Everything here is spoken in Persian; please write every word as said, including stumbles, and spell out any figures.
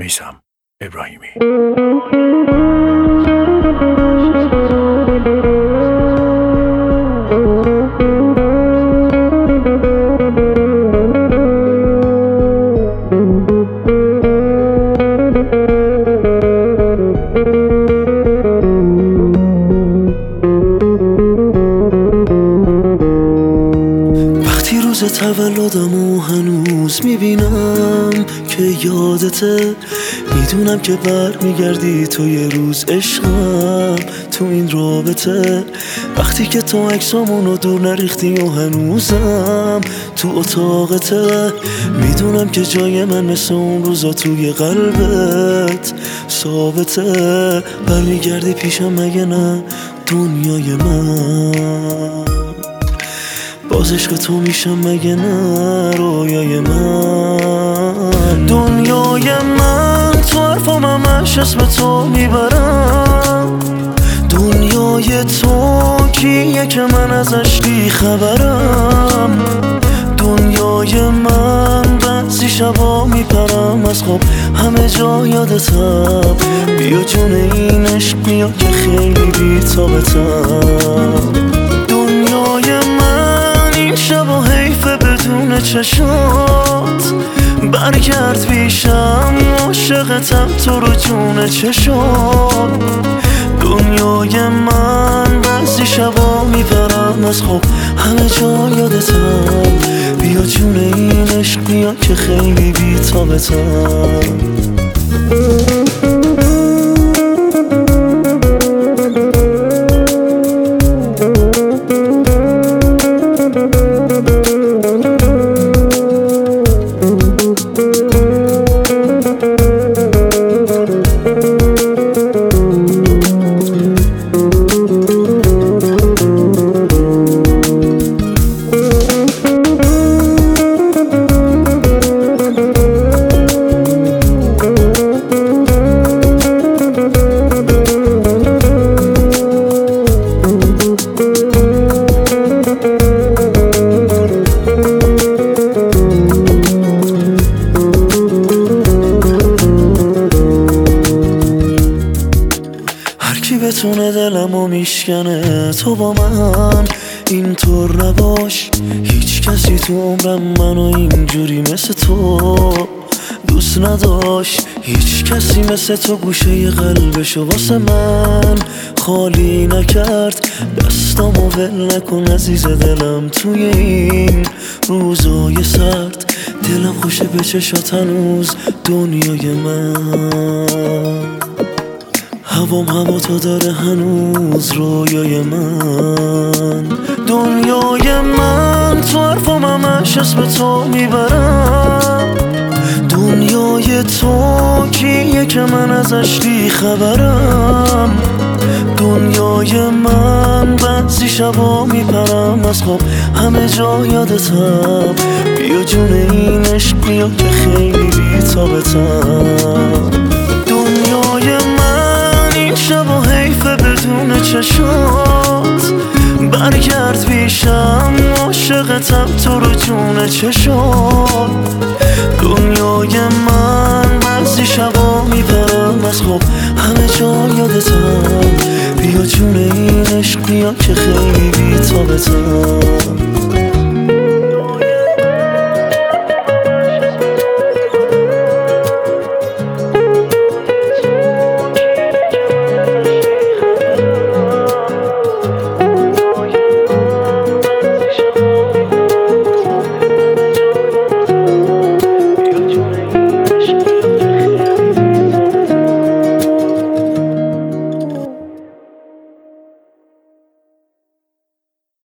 میثم ابراهیمی. وقتی روز تولدمو هنوز میبینم که یادته، میدونم که بر میگردی تو یه روز عشقم تو این رابطه. وقتی که تو عکسامونو دور نریختی و هنوزم تو اتاقته، میدونم که جای من مثل اون روزا توی قلبت ثابته. برمیگردی پیشم مگه نه دنیای من؟ باز عشق تو میشم مگه نه رویای من؟ دنیای من تو حرفام همش اسم تو میبرم. دنیای تو کیه که من ازش بی خبرم؟ دنیای من بعضی شبا میپرم از خواب همه جا یادتم. بیا جون این عشق بیا که خیلی بی تابتم. دنیای من این شبا حیفه بدون چشات، برگرد پیشم عاشقتم تو رو جون چشات. دنیای من بعضی شبا میپرم از خواب همه جا یادتم. بیا جون این عشق بیا که خیلی بی تابتم. کی بتونه دلمو میشکنه تو با من اینطور نباش. هیچ کسی تو عمرم منو اینجوری مثل تو دوست نداشت. هیچ کسی مثل تو گوشه قلبشو واسه من خالی نکرد. دستامو ول نکن عزیز دلم توی این روزای سرد. دلم خوشه به چشات هنوز دنیای من. هوام هوا تو داره هنوز رویای من. دنیای من تو حرفام همش اسم تو میبرم. دنیای تو کیه که من ازش بی خبرم؟ دنیای من بعضی شبا میپرم از خواب همه جا یادتم. بیا جون این عشق بیا که خیلی بی تابتم. دنیای من این شبا حیفه بدون چشات، برگرد پیشم عاشقتم تو رو جون چشات. دنیای من بعضی شبا میپرم از خواب همه جا یادتم. بیا جون این عشق بیا که خیلی بی تابتم.